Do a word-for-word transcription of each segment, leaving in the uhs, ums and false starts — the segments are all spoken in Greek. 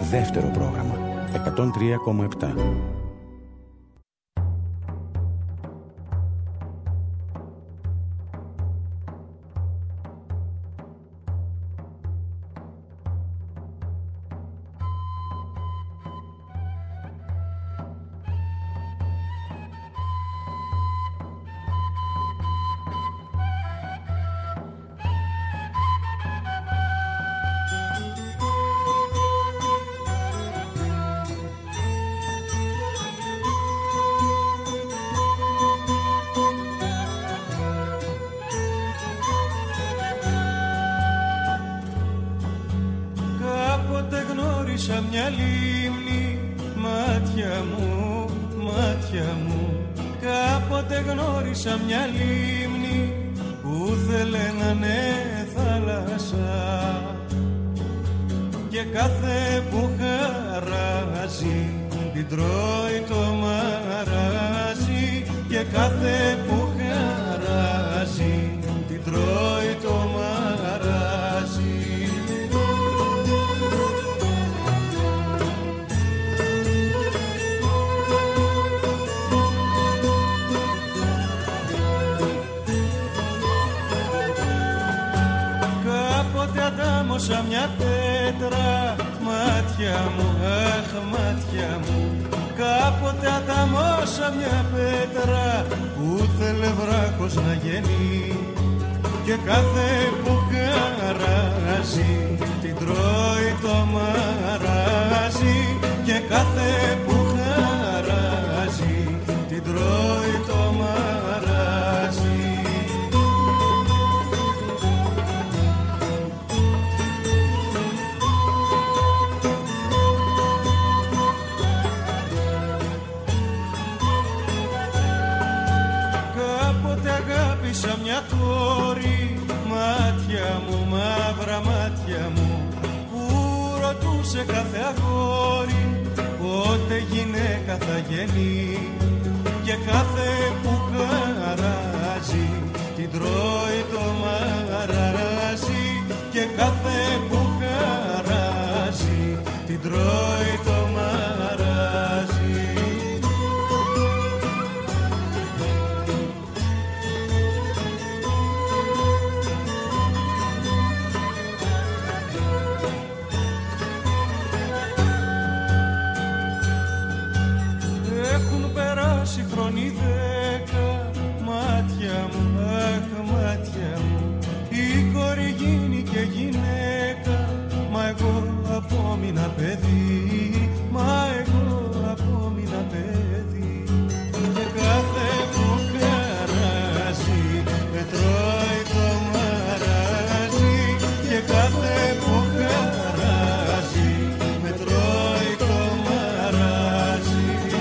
Δεύτερο πρόγραμμα εκατόν τρία κόμμα επτά. Μια λίμνη, μάτια μου, μάτια μου. Κάποτε γνώρισα μια λίμνη που θέλε να είναι θάλασσα και κάθε που χαράζει την τρώει το μαράζι και κάθε που χαράζει την τρώει το μαράζι. Αντάμωσα μια πέτρα, μάτια μου, αχ μάτια μου. Κάποτε αντάμωσα μια πέτρα που θέλε βράχος να γεννεί και κάθε που χαράζει την τρώει το μαράζι και κάθε που χαράζει την τρώει το μαράζι. Αγάπησα μια κόρη, μάτια μου, μαύρα μάτια μου, που ρωτούσε κάθε αγόρι πότε γυναίκα θα γεννεί και κάθε που χαράζει την τρώει το μαράζι και κάθε που χαράζει την τρώει το μαράζι. Χρόνοι δέκα, μάτια μου, αχ μάτια μου. Η κόρη γίνει και γυναίκα, μα εγώ απόμεινα παιδί, μα εγώ απόμεινα παιδί. Και κάθε που χαράζει με τρώει το μαράζι και κάθε που χαράζει με τρώει το μαράζι.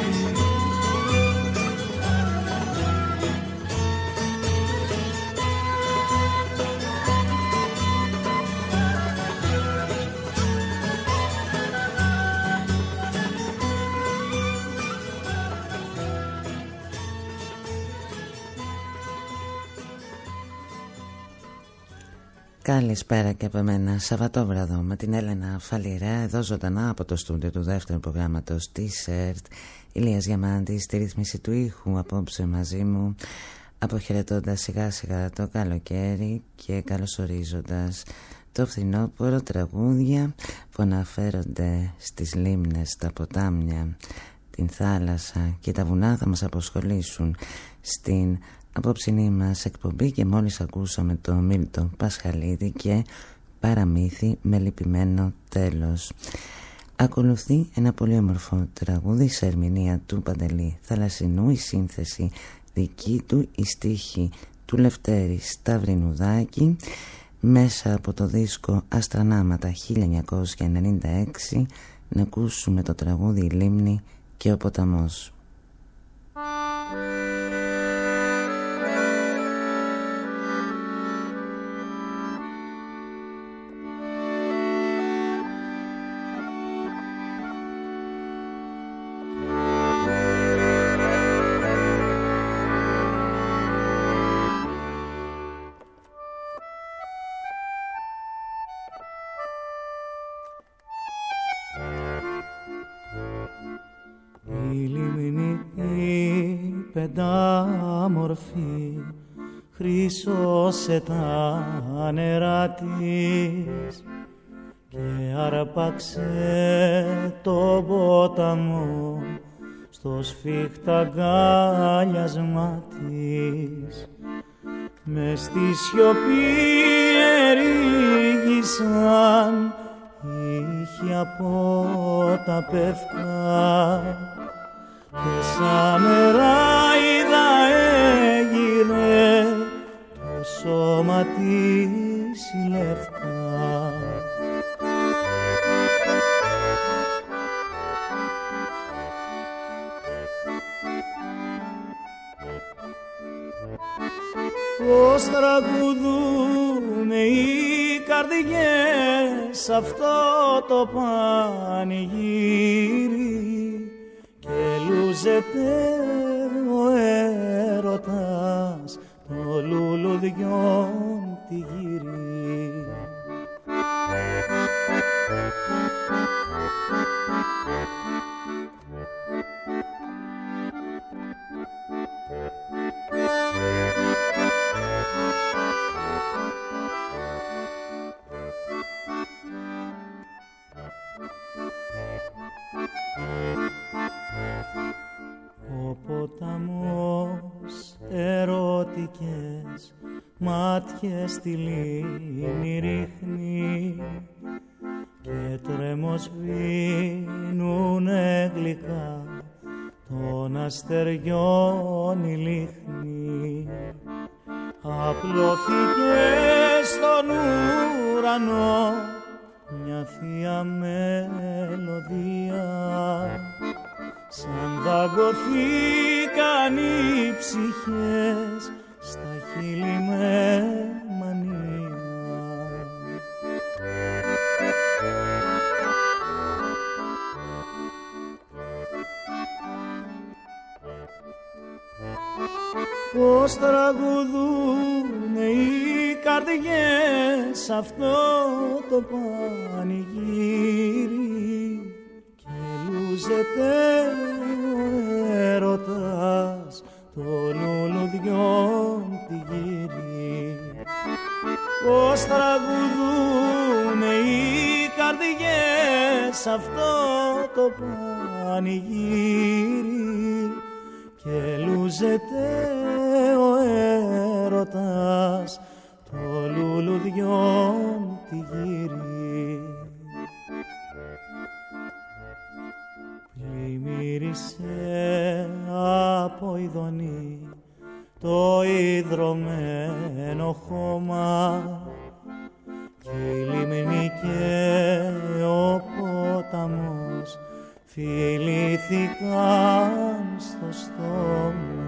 Καλησπέρα και από εμένα, Σαββατόβραδο με την Έλενα Φαλιρέα, εδώ ζωντανά από το στούντιο του δεύτερου προγράμματος της ΕΡΤ. Ηλίας Διαμάντης στη ρύθμιση του ήχου, απόψε μαζί μου, αποχαιρετώντας σιγά σιγά το καλοκαίρι και καλωσορίζοντας το φθινόπωρο, τραγούδια που αναφέρονται στις λίμνες, τα ποτάμια, την θάλασσα και τα βουνά θα μας αποσχολήσουν στην απόψινή μας εκπομπή και μόλις ακούσαμε το Μίλτο Πασχαλίδη και Παραμύθι με λυπημένο τέλος. Ακολουθεί ένα πολύ όμορφο τραγούδι σε ερμηνεία του Παντελή Θαλασσινού, η σύνθεση δική του, η στίχη του Λευτέρη Σταυρινουδάκη, μέσα από το δίσκο Αστρανάματα χίλια εννιακόσια ενενήντα έξι, να ακούσουμε το τραγούδι «Η λίμνη και ο ποταμός». Thank you. πεντάμορφη χρυσώσε τα νερά της και άρπαξε το ποταμό στο σφίχτα αγκάλιασμα της. Μες στη σιωπή ερήγησαν ήχοι από τα πεύκα και σαν νεράιδα έγινε το σώμα της η λευκά. Πώς τραγουδούνε οι καρδιές αυτό το πανηγύρι και λούζεται ο έρωτας το λουλουδιόν τη γύρι. Ο ποταμός ερωτικές μάτιες στη λίμνη ρίχνει και τρέμος βίνουνε γλυκά των αστεριών η λίχνη. Απλώθηκε στον ουρανό μια θεία μελωδία σαν δαγκωθήκαν οι ψυχές στα χείλη με μανία. Πώς τραγουδούνε οι καρδιές αυτό το πανηγύρι και λούζεται ο έρωτας το λουλουδιόν τη γύρι. Πώς τραγουδούνε οι καρδιές αυτό το πανηγύρι και λούζεται ο έρωτας το λουλουδιόν τη γύρι. Πλημμύρισε από ειδονή το ιδρωμένο χώμα και η λίμνη και ο ποταμός φιλήθηκαν στο στόμα.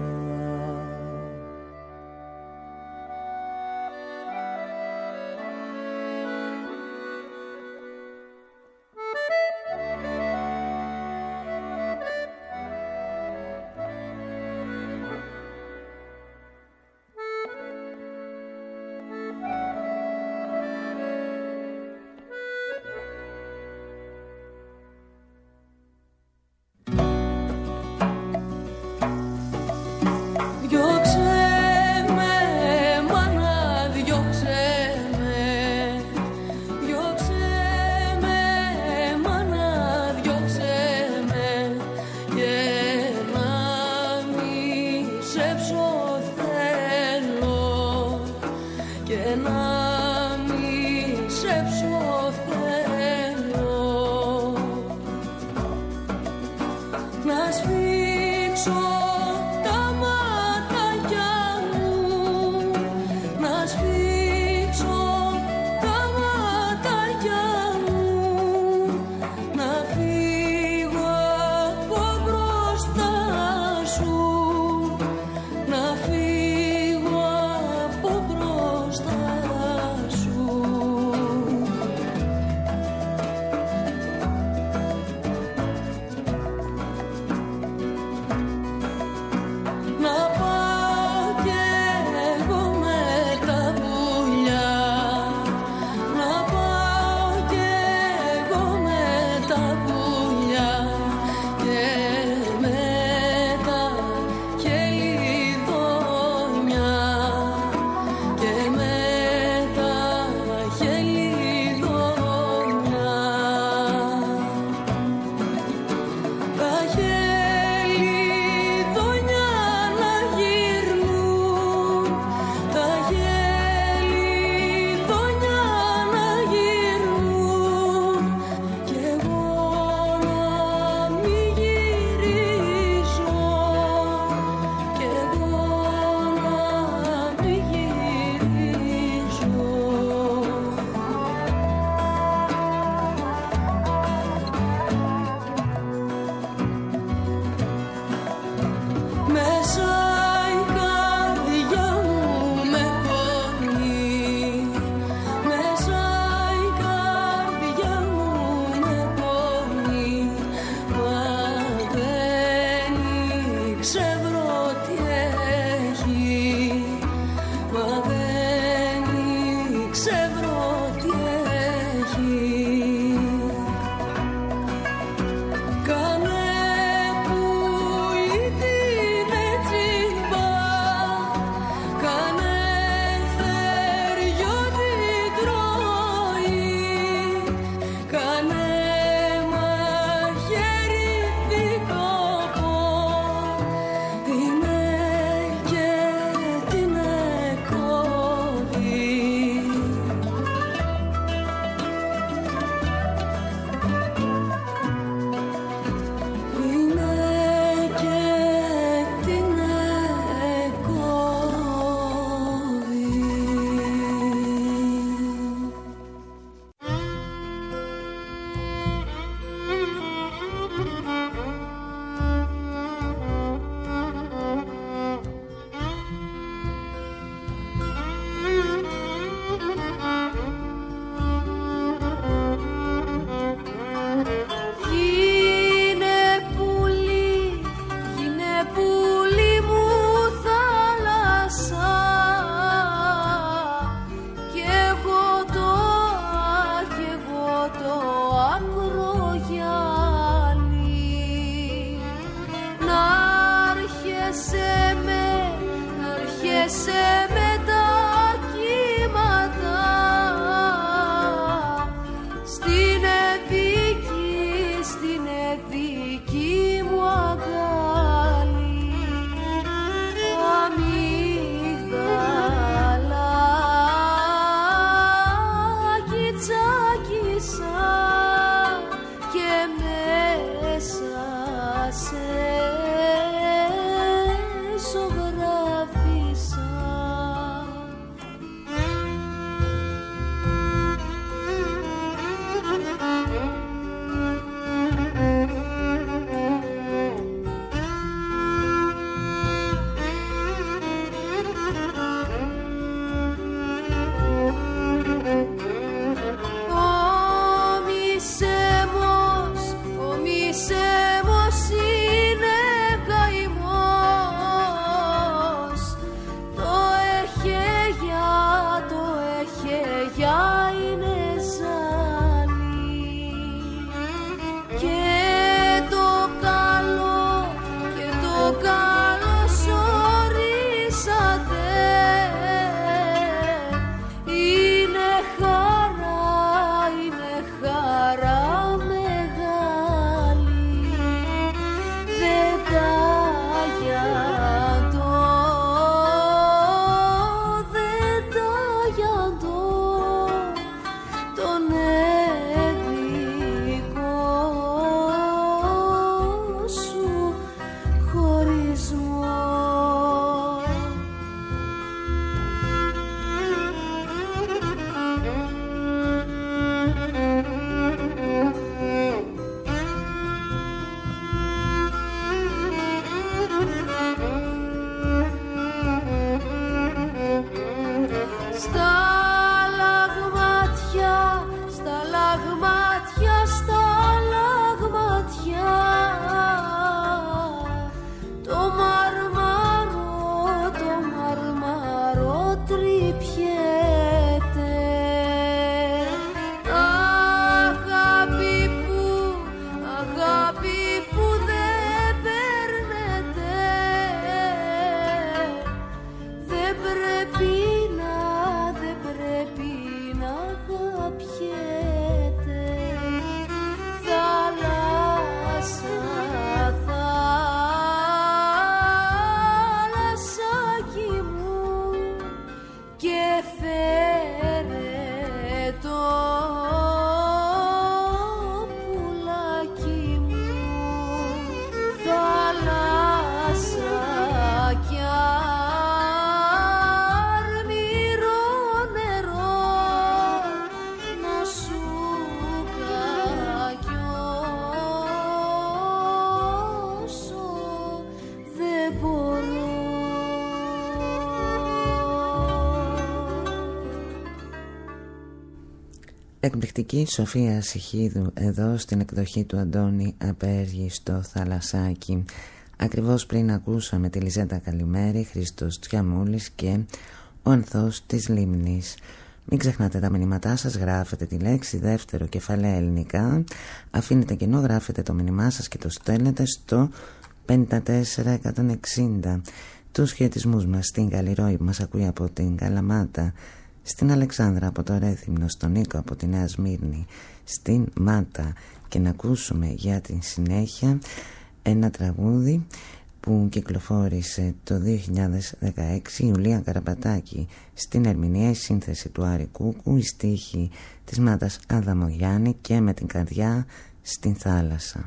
Εκπληκτική Σοφία Σιχίδου εδώ στην εκδοχή του Αντώνη Απέργη στο Θαλασσάκι. Ακριβώς πριν ακούσαμε τη Λιζέτα Καλημέρη, Χριστός Τιαμούλης και ο Ανθός της Λίμνης. Μην ξεχνάτε τα μηνύματά σας, γράφετε τη λέξη δεύτερο κεφαλαία ελληνικά, αφήνετε κενό, γράφετε το μήνυμά σας και το στέλνετε στο πέντε τέσσερα εκατόν εξήντα. Τους χαιρετισμούς μας στην Καλλιρόη που μας ακούει από την Καλαμάτα, στην Αλεξάνδρα από το Ρέθυμνο, στον Νίκο από τη Νέα Σμύρνη, στην Μάτα, και να ακούσουμε για την συνέχεια ένα τραγούδι που κυκλοφόρησε το δύο χιλιάδες δεκαέξι, η Ιουλία Καραπατάκη στην ερμηνεία, η σύνθεση του Άρη Κούκου, η στίχη της Μάτας Αδαμογιάννη και με την καρδιά στην θάλασσα.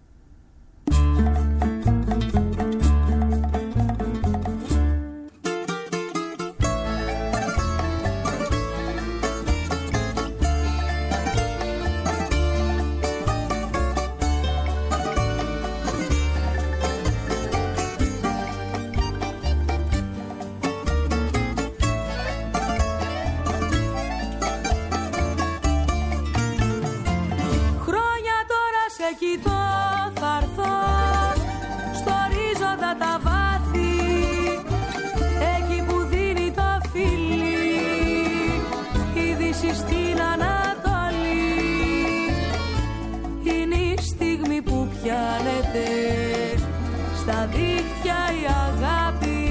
Στα δίχτυα η αγάπη,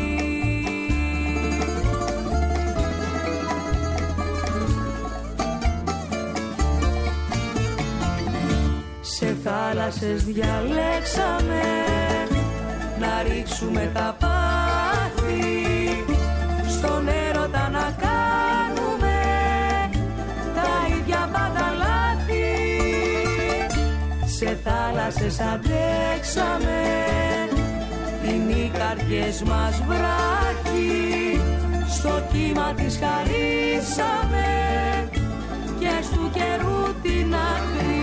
σε θάλασσες διαλέξαμε να ρίξουμε τα πάθη, στον έρωτα να κάνουμε τα ίδια πάντα λάθη. Σε θάλασσες αντέξαμε, είναι οι καρδιές μας βράχοι, στο κύμα τις χαρίσαμε και στου καιρού την άκρη.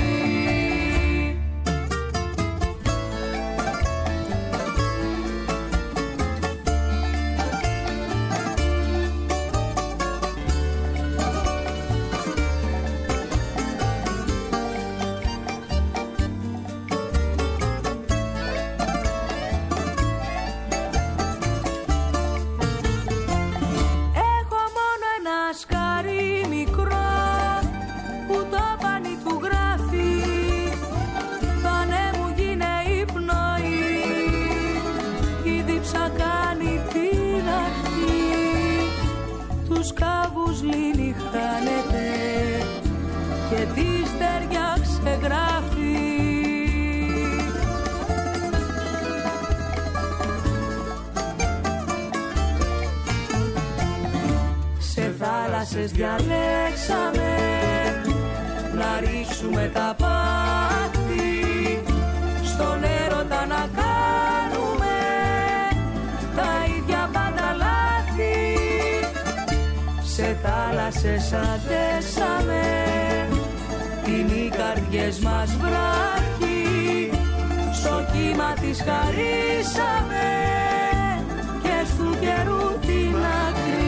Διαλέξαμε να ρίξουμε τα πάθη, στον έρωτα να κάνουμε τα ίδια πάντα λάθη. Σε θάλασσες αντέσαμε, είναι οι καρδιές μας βράχοι, στο κύμα τις χαρίσαμε και στου καιρού την άκρη.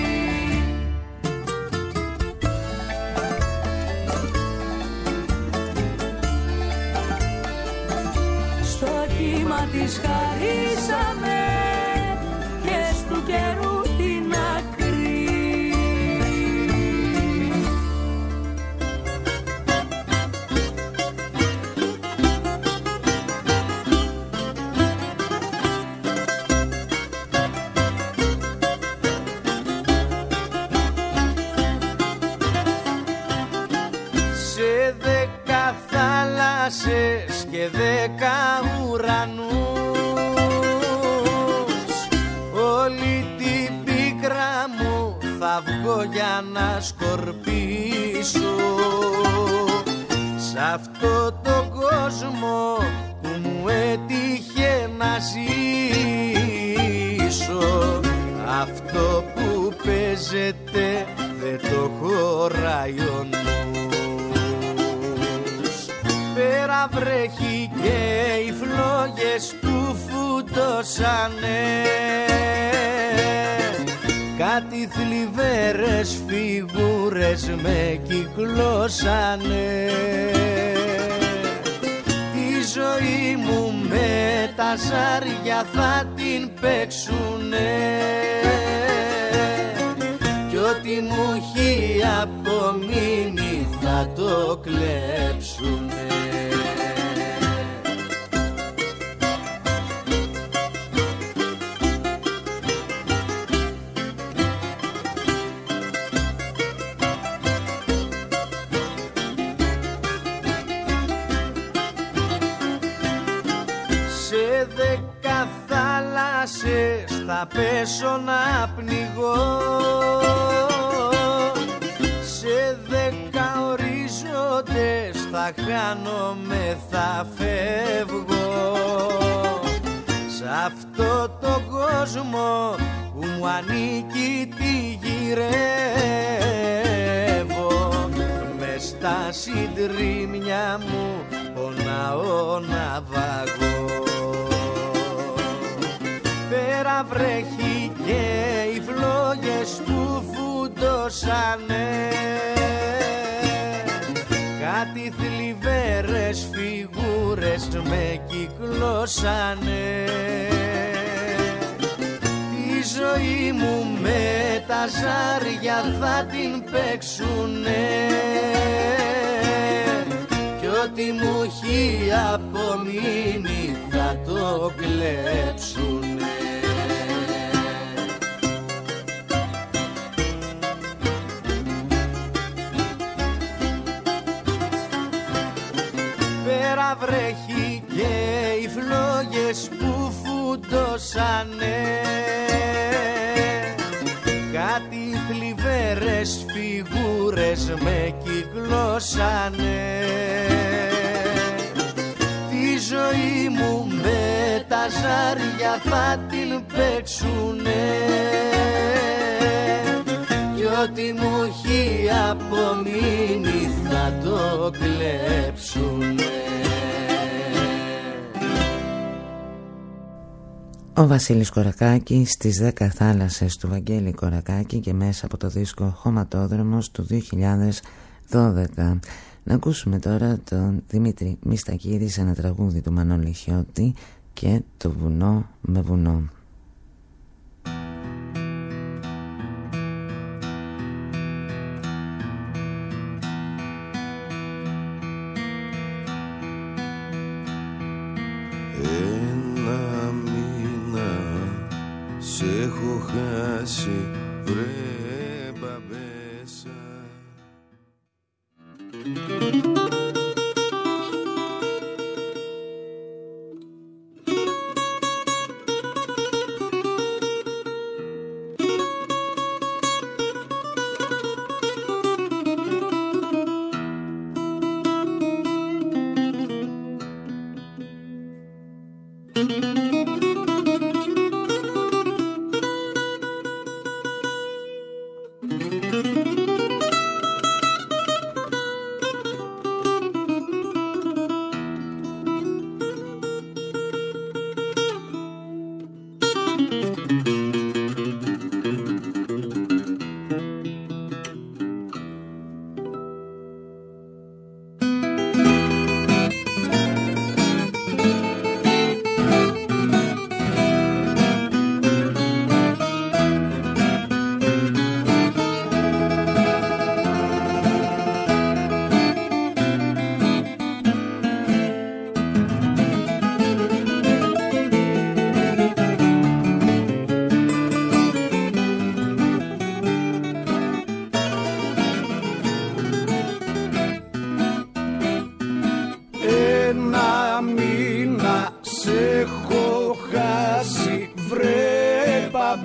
Τις χαρίσαμε και στου καιρού την άκρη. δέκα θάλασσες και δέκα ουρανούς, όλη την πίκρα μου θα βγω για να σκορπίσω. Σ' αυτό το κόσμο που μου έτυχε να ζήσω, αυτό που παίζεται δεν το χωράει ο νους. Πέρα βρέχει και οι φλόγες που φουντώσανε, κάτι θλιβέρες φιγούρες με κυκλώσανε. Τη ζωή μου με τα ζάρια θα την παίξουνε, κι ό,τι μου έχει απομείνει θα το κλέψουνε. Σε δέκα θάλασσες θα πέσω να πνιγώ, σε δέκα ορίζοντες θα χάνομαι, θα φεύγω. Σ' αυτό το κόσμο που μου ανήκει τη γυρεύω, μες στα συντρίμμια μου πονάω να βαγώ. Πέρα βρέχει και οι φλόγες που φουντώσανε, κάτι θλιβέρες φιγούρες με κυκλώσανε. Τη ζωή μου με τα ζάρια θα την παίξουνε, κι ό,τι μου έχει απομείνει θα το κλέψουνε. Πέρα βρέχει και οι φλόγες που φουντώσανε, κάτι θλιβέρες φιγούρες με κυκλώσανε. Τη ζωή μου με τα ζάρια θα την παίξουνε, κι ό,τι μου έχει απομείνει θα το κλέψουνε. Ο Βασίλης Κορακάκης στις δέκα θάλασσες του Βαγγέλη Κορακάκη και μέσα από το δίσκο Χωματόδρομος του δύο χιλιάδες δώδεκα. Να ακούσουμε τώρα τον Δημήτρη Μιστακίδη σε ένα τραγούδι του Μανώλη Χιώτη και το βουνό με βουνό. Ένα μήνα σ' έχω χάσει, βρε μπαμπέσα.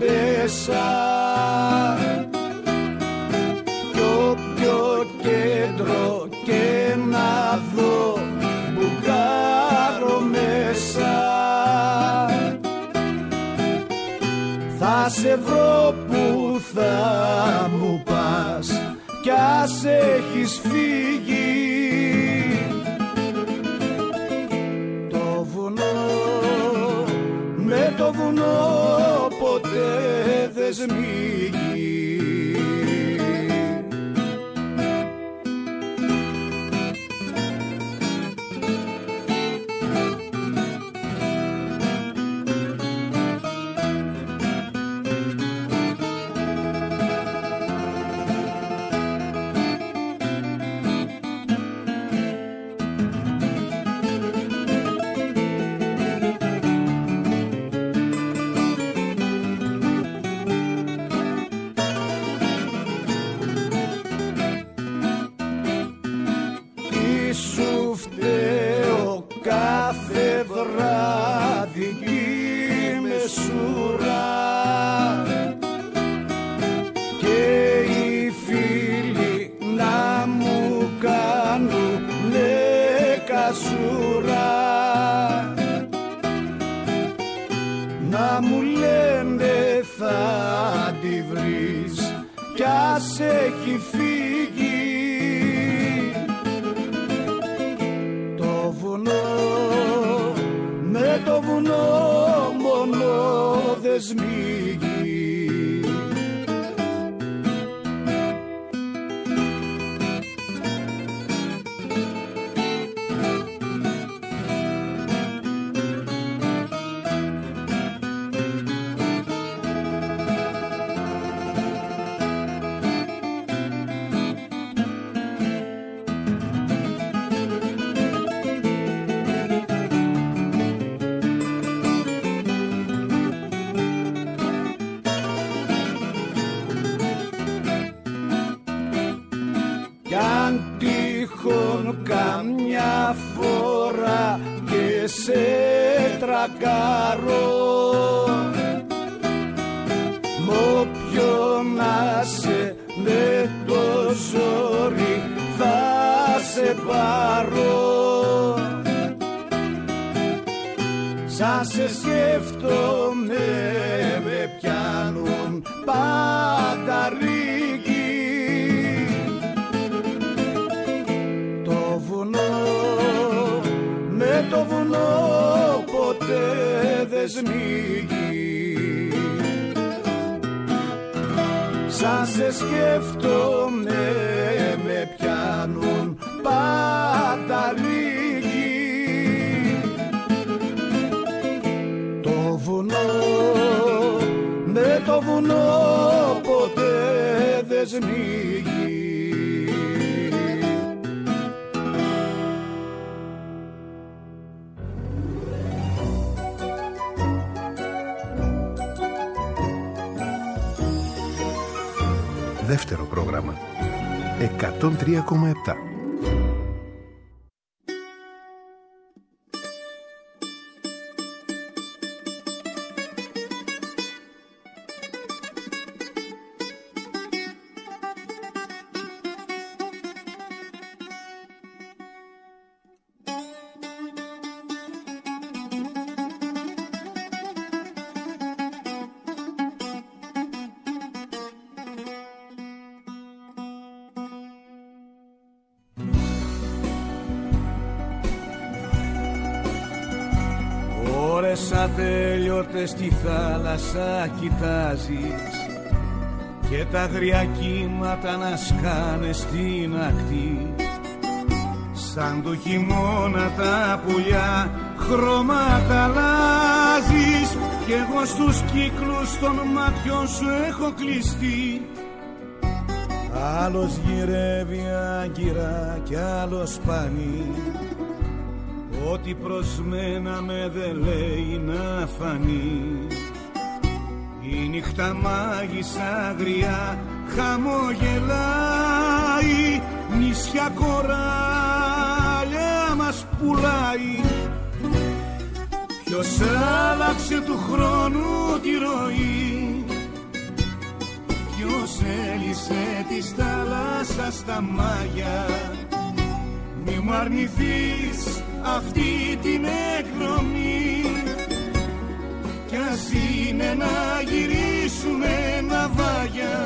μέσα κι όποιο κέντρο και να δω μπουκάρω μέσα. Θα σε βρω που θα μου πας κι ας έχεις φύγει. Το βουνό με το βουνό ποτέ δεν σμίγει. Να μου λένε θα τη βρεις κι ας έχει φύγει. Το βουνό με το βουνό μόνο δεν σμίγει. Καμιά φορά και σε τρακάρω, μ' όποιον να σε με το ζόρι θα σε πάρω. Σαν σε σκέφτομαι με πιάνουν πάντα ρίγη. Με το βουνό ποτέ δεν σμίγει. Σαν σε σκέφτομαι με πιάνουν πάντα ρίγη. Το βουνό με το βουνό ποτέ δεν σμίγει. Δεύτερο πρόγραμμα εκατόν τρία κόμμα επτά. Ατέλειωτες στη θάλασσα κοιτάζεις και τα αγριά κύματα να σκάνε στην ακτή. Σαν του χειμώνα τα πουλιά χρώματα αλλάζεις κι εγώ στους κύκλους των μάτιων σου έχω κλειστεί. Άλλος γυρεύει άγκυρα κι άλλος σπάνι, ό,τι προς μένα με δε λέει να φανεί. Η νύχτα μάγισσα αγριά χαμογελάει, νησιά κοράλια μας πουλάει. Ποιος άλλαξε του χρόνου τη ροή Ποιος έλυσε της θάλασσας στα μάγια. Μη μου αρνηθείς αυτή την εκδρομή, κι ας είναι να γυρίσουμε ναυάγια.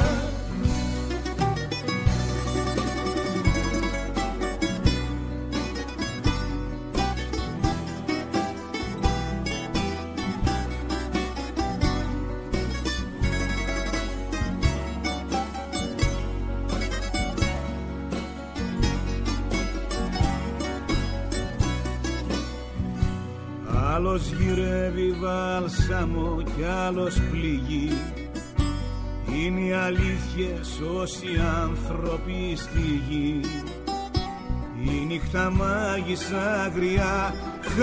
Άλλος γυρεύει βάλσαμο κι άλλος πληγεί. Είναι οι αλήθειες όσοι άνθρωποι στη γη. Η νύχτα μάγισσα αγριά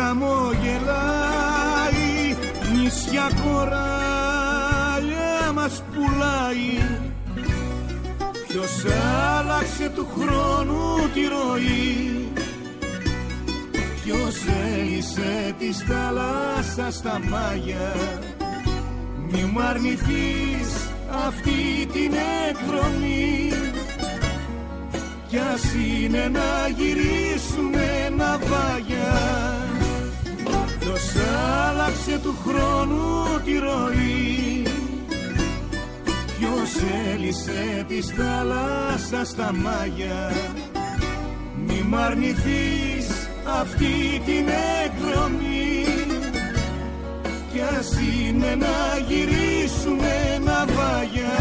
χαμογελάει. Νησιά κοράλια μας πουλάει. Ποιος άλλαξε του χρόνου τη ροή. Ποιος έλυσε της θάλασσας στα μάγια. Μη μου αρνηθείς αυτή την εκδρομή, κι ας είναι να γυρίσουμε ναυάγια. Ποιος άλλαξε του χρόνου τη ροή. Ποιος έλυσε της θάλασσας στα μάγια. Μη μ' αρνηθείς αυτή την εκδρομή, κι ας είναι να γυρίσουμε ναυάγια.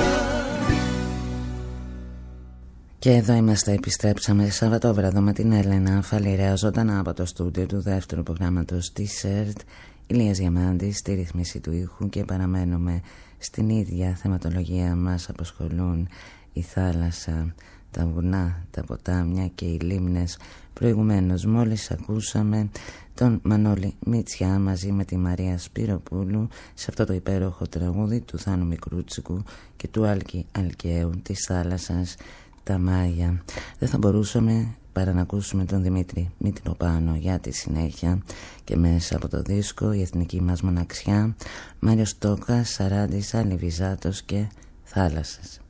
Και εδώ είμαστε, επιστρέψαμε Σαββατόβραδο με την Έλενα Φαλιρέα ζωντανά από το στούντιο του δεύτερου προγράμματος της ΕΡΤ. Ηλίας Διαμάντης στη ρύθμιση του ήχου και παραμένουμε στην ίδια θεματολογία. Μας απασχολούν η θάλασσα, τα βουνά, τα ποτάμια και οι λίμνες. Προηγουμένως μόλις ακούσαμε τον Μανώλη Μητσιά μαζί με τη Μαρία Σπυροπούλου σε αυτό το υπέροχο τραγούδι του Θάνου Μικρούτσικου και του Άλκη Αλκαίου, της θάλασσας τα Μάγια. Δεν θα μπορούσαμε παρά να ακούσουμε τον Δημήτρη Μητροπάνο για τη συνέχεια και μέσα από το δίσκο η εθνική μας μοναξιά, Μάριος Τόκας, Σαράντης, Αλιβιζάτος και Θάλασσες.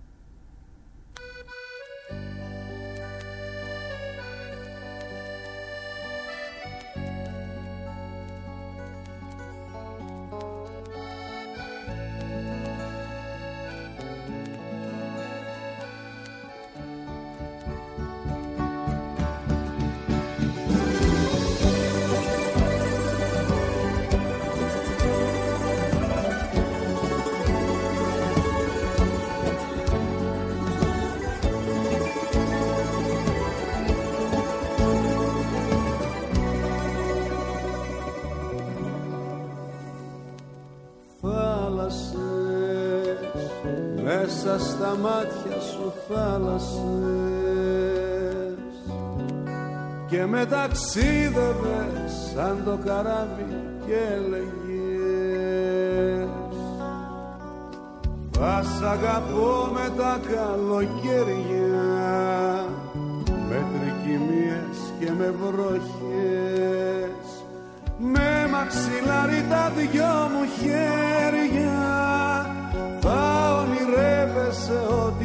Μέσα στα μάτια σου θάλασσες και με ταξίδευες σαν το καράβι και έλεγες θα σ' αγαπώ με τα καλοκαίρια, με τρικυμίες και με βροχές, με μαξιλάρι τα δυο μου χέρια θα ονειρεύεσαι ό,τι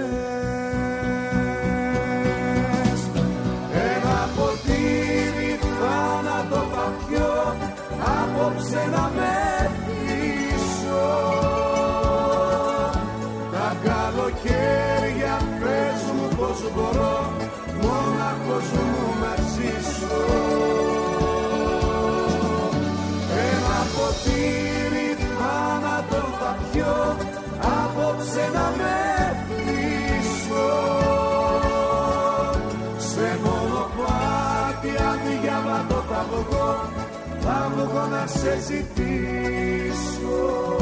θες. Ένα ποτήρι θάνατο θα πιω απόψε να με πείσω. Τα καλοκαίρια πες μου πως μπορώ μόναχος μου να ζήσω. Ένα ποτήρι θάνατο θα πιω απόψε να με πείσω. Σε μονοπάτι αδιάβατο θα βγω, θα βγω να σε ζητήσω.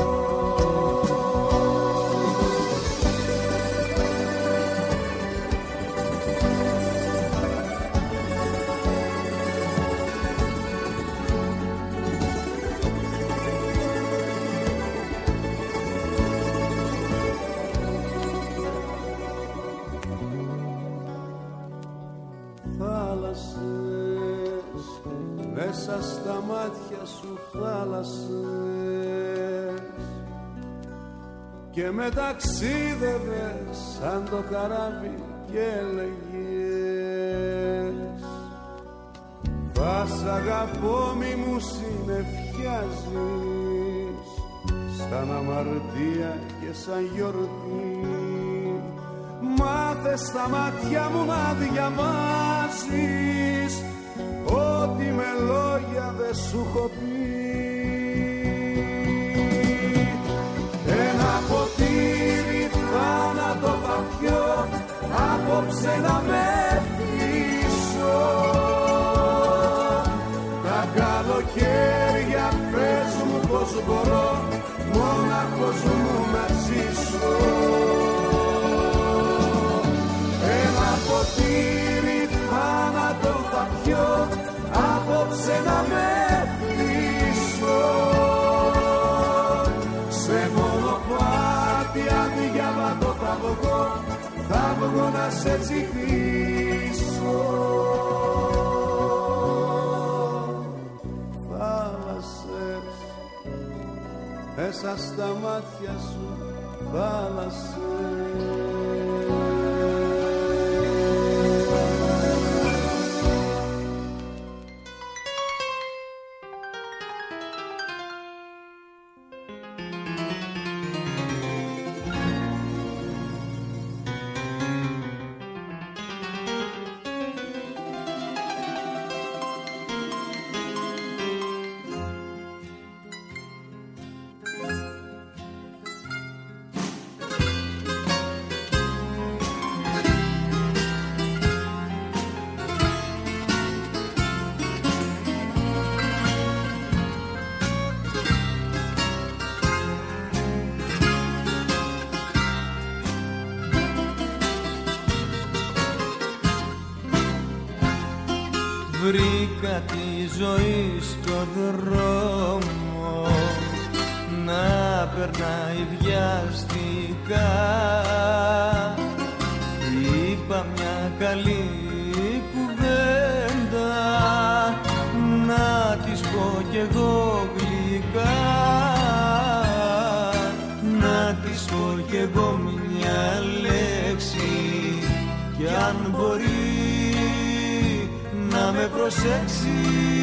Μέσα στα μάτια σου θάλασσες και με ταξίδευες σαν το καράβι και έλεγες θα σ' αγαπώ μη μου συνεφιάζεις, σαν αμαρτία και σαν γιορτή. Μάθε στα μάτια μου να διαβάζεις ό,τι με λόγια δεν σου έχω πει. Ένα ποτήρι θάνατο θα πιω απόψε να με θύσω. Τα καλοκαίρια πες μου πως μπορώ μόναχος μου να ζήσω. Ένα ποτήρι θάνατο θα πιω απόψε να με θύσω. Σε μονοπάτι αδιάβατο θα βγω, θα βγω να σε τσιχήσω. Θάλασσες, μέσα στα μάτια σου θάλασσες. Βρήκα τη ζωή στο δρόμο να περνάει βιαστικά. Είπα μια καλή κουβέντα να της πω κι εγώ γλυκά, να της πω κι εγώ μια λέξη κι αν μπορεί να με προσέξει.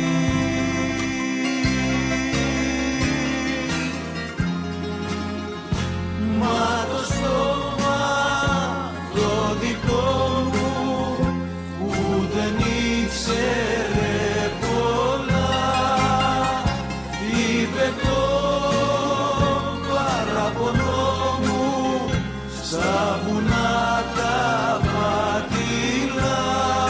Μα το στόμα το δικό μου που δεν ήξερε πολλά είπε το παραπονό μου στα βουνά τα πατήλα.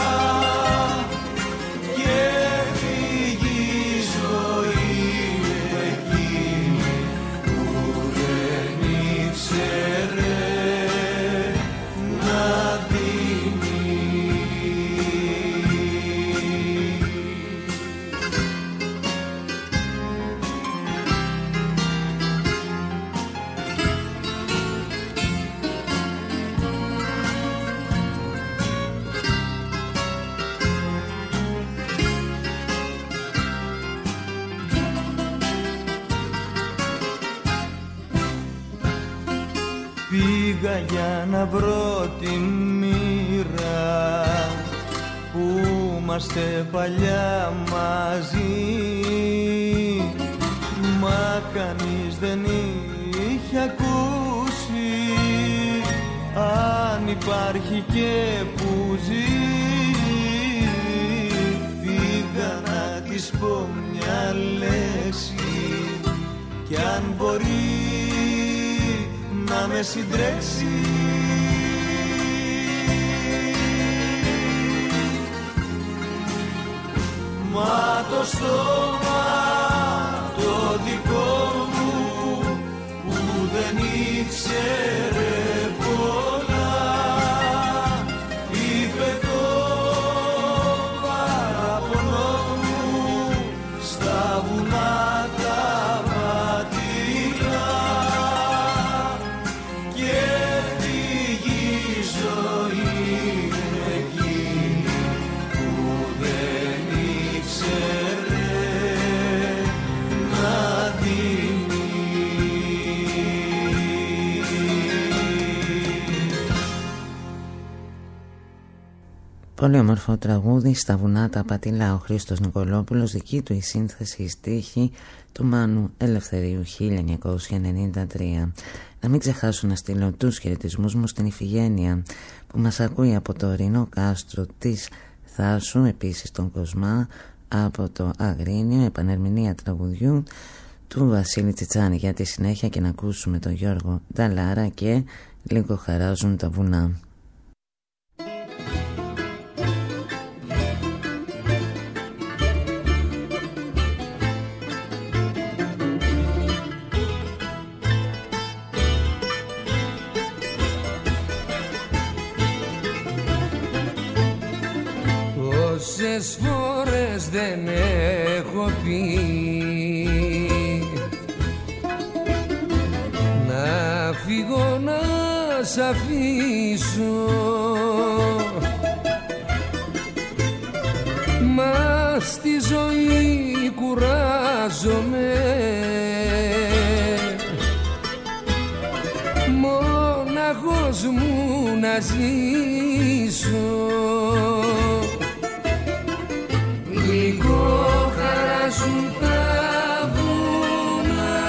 Πήγα για να βρω τη μοίρα που είμαστε παλιά μαζί, μα κανείς δεν είχε ακούσει αν υπάρχει και που ζει. Πήγα να της πω μια λέξη κι αν μπορεί να με συντρέξει. Μα το στόμα το δικό μου που δεν ήξερε πολλά είπε το παραπονό μου στα βουνά τα πατήλα. Πολύ όμορφο τραγούδι, στα βουνά τα πατηλά. Ο Χρήστος Νικολόπουλος, δική του η σύνθεση, η στίχη του Μάνου Ελευθερίου, χίλια εννιακόσια ενενήντα τρία. Να μην ξεχάσω να στείλω τους χαιρετισμούς μου στην Ιφηγένεια που μας ακούει από το ορεινό κάστρο της Θάσου, επίσης τον Κοσμά από το Αγρίνιο, επανερμηνία τραγουδιού του Βασίλη Τσιτσάνη. Για τη συνέχεια και να ακούσουμε τον Γιώργο Νταλάρα και λίγο χαράζουν τα βουνά. Πόσες φορές δεν έχω πει να φύγω να σ' αφήσω, μα στη ζωή κουράζομαι μόναχος μου να ζήσω. Γλυκό χαράζουν τα βουνά,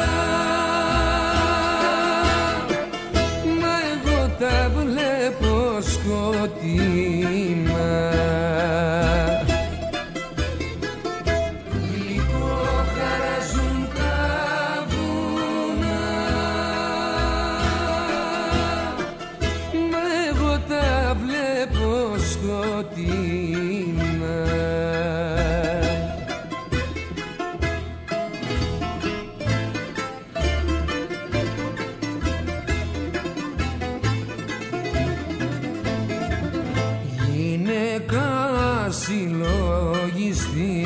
μα εγώ τα βλέπω σκοτεινά. Γλυκό χαράζουν τα βουνά, μα εγώ τα βλέπω σκοτεινά. Συλλογιστή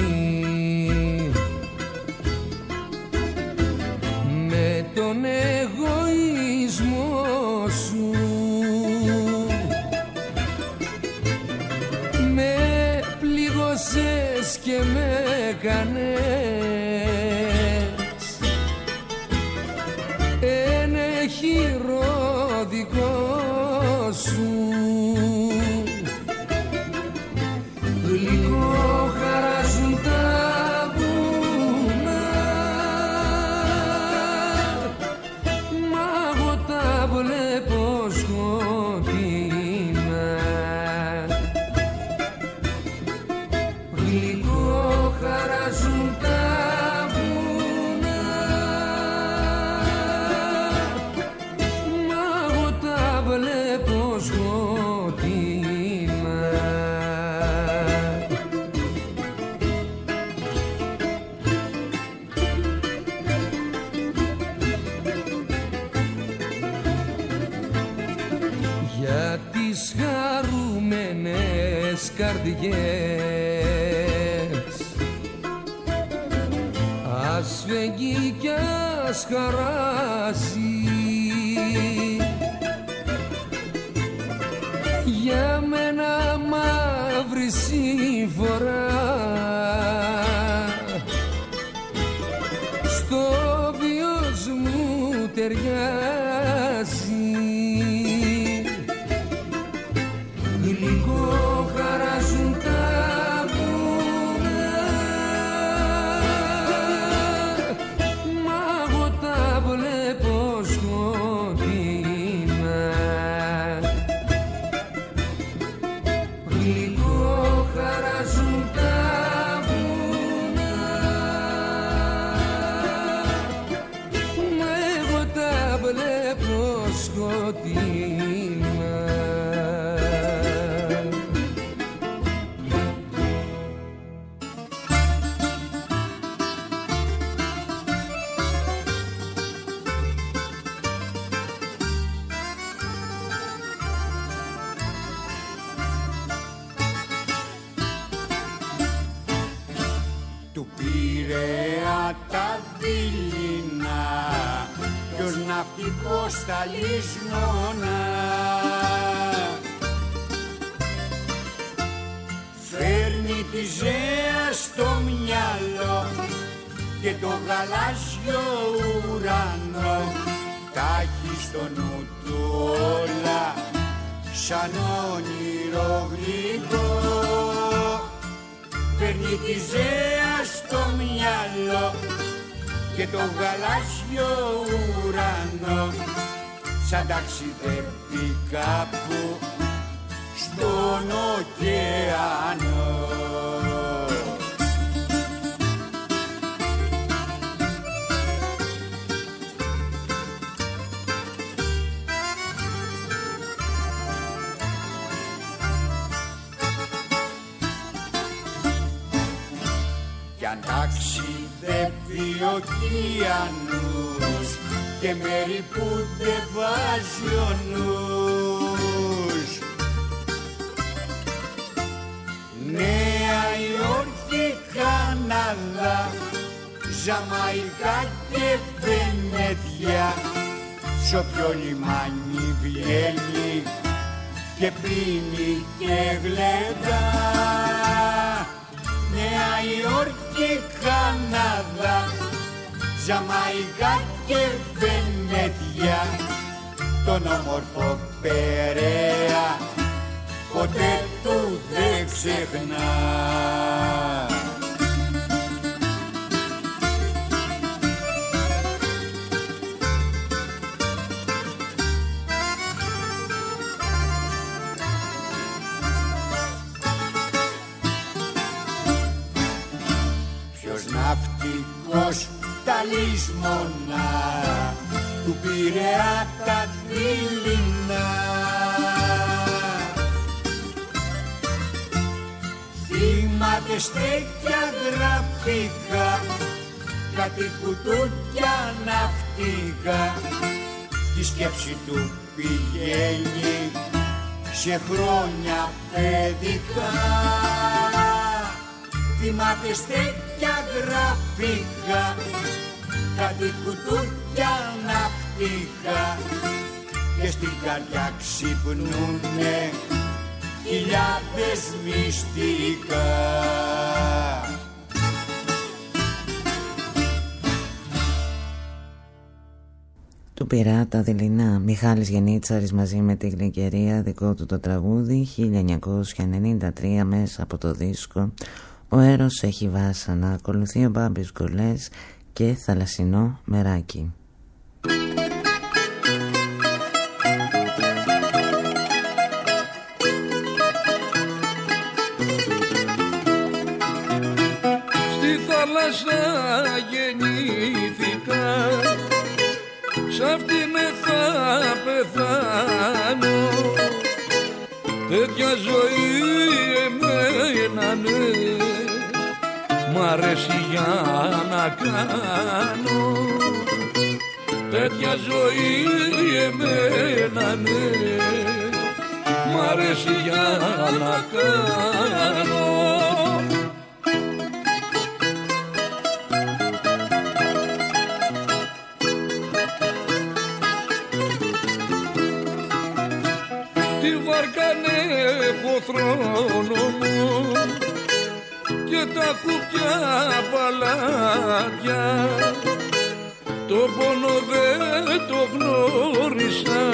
με τον εγωισμό σου, με πλήγωσες και με κάνες ενεχειρό δικό σου. Γλυκό χαράζουν τα βουνά, μα εγώ τα βλέπω σκοτεινά. Γλυκό χαράζουν τα βουνά, μα εγώ τα βλέπω σκοτεινά. Χαρούμενες καρδιές ας φεγγεί κι ας χαράσει, για μένα μαύρη συμφορά στο βίος μου ταιριάζει. Γλυκό χαράζουν τα βουνά, μα εγώ τα βλέπω σκοτεινά. Γλυκό χαράζουν τα βουνά, μα εγώ τα βλέπω σκοτεινά. Ναυτικός στα λησμόνα φέρνει τη ζέα στο μυαλό και το γαλάζιο ουρανό, τα έχει στο νου του όλα σαν όνειρο γλυκό. φέρνει τη ζέα στο μυαλό και το γαλάζιο ουρανό σαν ταξιδεύει κάπου στον ωκεανό. Κι αν ταξιδεύει ωκεανούς και μέρη που δεν βάζει ο νους, Νέα Υόρκη, Καναδά, Ζαμαϊκά και Βενετιά, σ' όποιο λιμάνι βγαίνει και πίνει και γλεντά. Νέα Υόρκη, Καναδά, Ζαμαϊκά και Βενετιά, τον όμορφο Περαία ποτέ του δεν ξεχνά. Ποιος ναυτικός τα λησμονά του Πειραιά τα δειλινά, θυμάται στέκια γραφικά, κάτι κουτούκια ναυτικά, τη σκέψη του πηγαίνει σε χρόνια παιδικά. Θυμάται στέκια γραφικά, κάτι κουτούκια ναυτικά και στην καρδιά ξυπνούνε χιλιάδες μυστικά. Του Πειραιά τα δειλινά, Μιχάλης Γενίτσαρης μαζί με τη Γλυκερία, δικό του το τραγούδι, χίλια εννιακόσια ενενήντα τρία, μέσα από το δίσκο «Ο Έρος έχει βάσανα». Ακολουθεί ο Μπάμπης Γκολές και «Θαλασσινό μεράκι». Στη θάλασσα γεννήθηκα, σ' αυτήν θα πεθάνω. Τέτοια ζωή εμένα ναι, μ' αρέσει για να κάνω. Τέτοια ζωή εμένα ναι, μ' αρέσει για να κάνω. Τη βάρκανε ποθρόνο μου και τα κουπιά παλάτια, το πόνο δεν το γνώρισα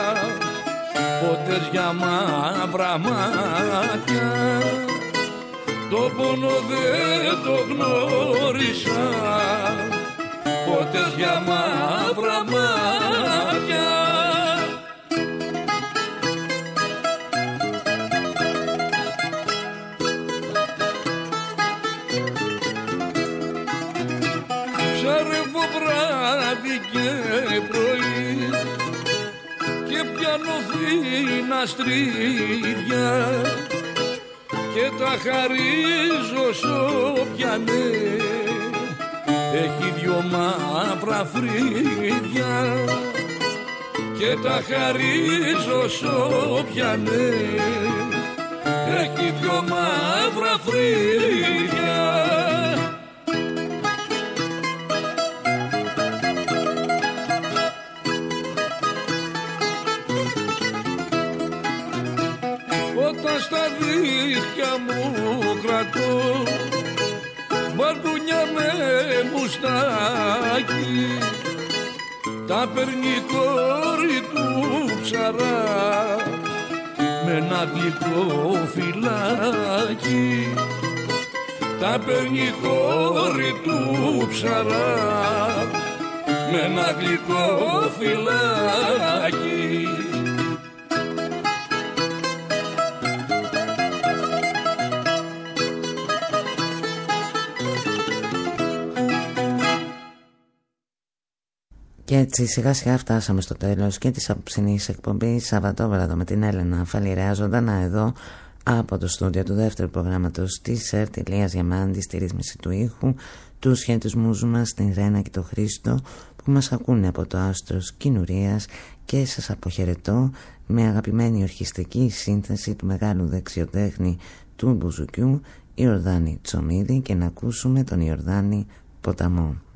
ποτέ για μαύρα μάτια. Το πόνο δεν το γνώρισα ποτέ για μαύρα μάτια. Ψαρεύω βράδυ και πρωί και πιάνω φίνα στρίδια και τα χαρίζω σ' όποιανε έχει δυο μαύρα φρύδια, και τα χαρίζω σ' όποιανε έχει δυο μαύρα φρύδια. Όταν στα δίχτυα μου κρατώ μπαρδούνια με μουστάκι, τα παίρνει κόρη του ψαρά με ένα γλυκό φυλάκι, τα παίρνει η κόρη του ψαρά με ένα γλυκό φυλάκι. Και έτσι σιγά σιγά φτάσαμε στο τέλος και της απόψινής εκπομπής Σαββατόβραδο με την Έλενα Φαλιρέα, ζωντανά εδώ από το στούντιο του δεύτερου προγράμματος της ΕΡΤ, Ηλίας Διαμάντης στη ρύθμιση του ήχου, τους χαιρετισμούς μας στην Ρένα και τον Χρήστο που μας ακούνε από το άστρος Κινουρίας, και σας αποχαιρετώ με αγαπημένη ορχιστική σύνθεση του μεγάλου δεξιοτέχνη του Μπουζουκιού Ιορδάνη Τσομίδη, και να ακούσουμε τον Ιορδάνη Ποταμό.